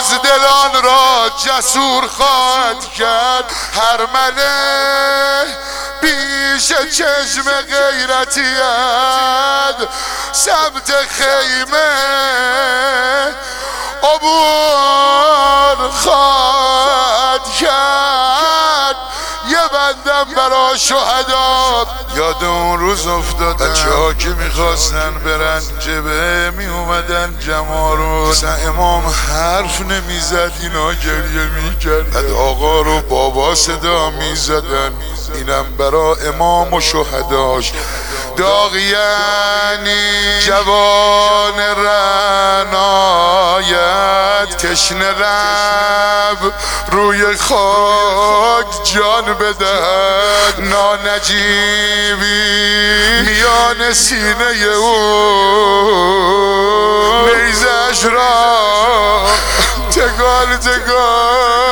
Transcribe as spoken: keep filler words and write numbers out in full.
بزدلان را جسور خواهد کرد. هر مله پیش چشم غیرتیت سمت خیمه عبور خواهد کرد. یه بندم برا شهدا یاد اون روز افتادم، بچه ها که میخواستن برن جبه می اومدن جمارون، امام حرف نمیزد اینا گریه میکرد، بعد آقا رو بابا صدا میزدن. اینم برا امام و شهداش داغ، یعنی جوان رنایت تشنه لب روی خاک جان بدهد. نانجیبی میان سینه اون نیزش را تگال تگال